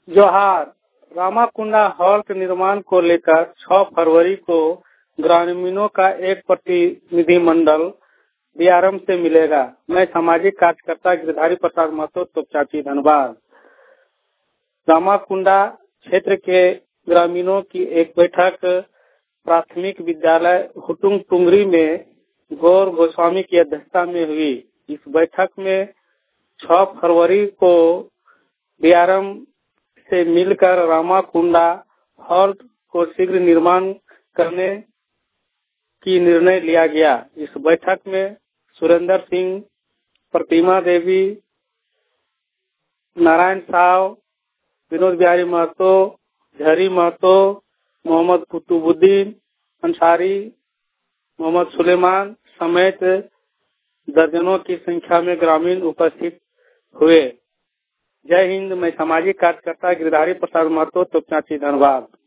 जोहार। रामाकुंडा हॉल के निर्माण को लेकर 6 फरवरी को ग्रामीणों का एक प्रतिनिधिमंडल डीआरएम से मिलेगा। मैं सामाजिक कार्यकर्ता गिरधारी प्रसाद महतो, तोपचांची, धनबाद। रामाकुंडा क्षेत्र के ग्रामीणों की एक बैठक प्राथमिक विद्यालय हुटुंग टुंगरी में गौर गोस्वामी की अध्यक्षता में हुई। इस बैठक में 6 फरवरी को डीआरएम से मिलकर रामाकुंडा हॉल को शीघ्र निर्माण करने की निर्णय लिया गया। इस बैठक में सुरेंद्र सिंह, प्रतिमा देवी, नारायण साव, विनोद बिहारी महतो, झरी महतो, मोहम्मद कुतुबुद्दीन अंसारी, मोहम्मद सुलेमान समेत दर्जनों की संख्या में ग्रामीण उपस्थित हुए। जय हिंद। मैं सामाजिक कार्यकर्ता गिरधारी प्रसाद महतो, तोपचांची, धनबाद।